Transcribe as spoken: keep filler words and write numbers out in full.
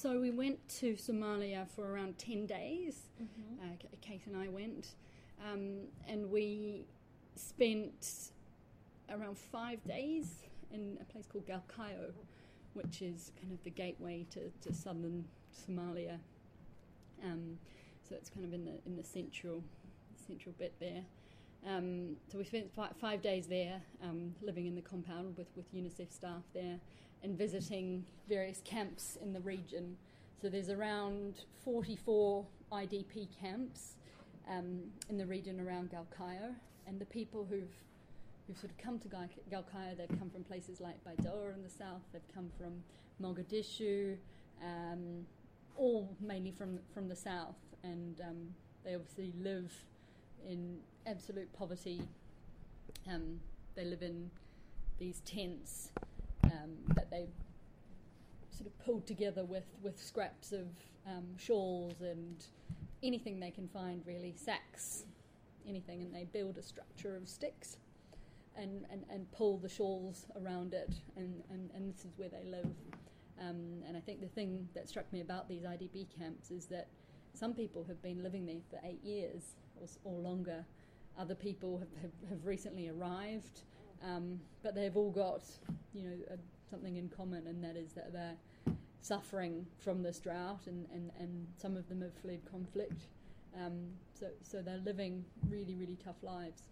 so we went to Somalia for around ten days. Mm-hmm. Uh, Kate and I went, um, and we spent around five days in a place called Galkayo, which is kind of the gateway to, to southern Somalia. Um, so it's kind of in the in the central central bit there. Um, so we spent fi- five days there, um, living in the compound with, with UNICEF staff there, and visiting various camps in the region. So there's around forty-four I D P camps um, in the region around Galkayo, and the people who've who've sort of come to Gal- Galkayo, they've come from places like Baidoa in the south, they've come from Mogadishu, um, all mainly from from the south, and um, they obviously live in absolute poverty. Um, they live in these tents um, that they sort of pulled together with, with scraps of um, shawls and anything they can find, really, sacks, anything, and they build a structure of sticks and, and, and pull the shawls around it, and, and, and this is where they live. Um, and I think the thing that struck me about these I D P camps is that some people have been living there for eight years or, or longer. Other people have, have, have recently arrived, um, but they've all got, you know, a, something in common, and that is that they're suffering from this drought, and, and, and some of them have fled conflict. Um, so, so they're living really, really tough lives.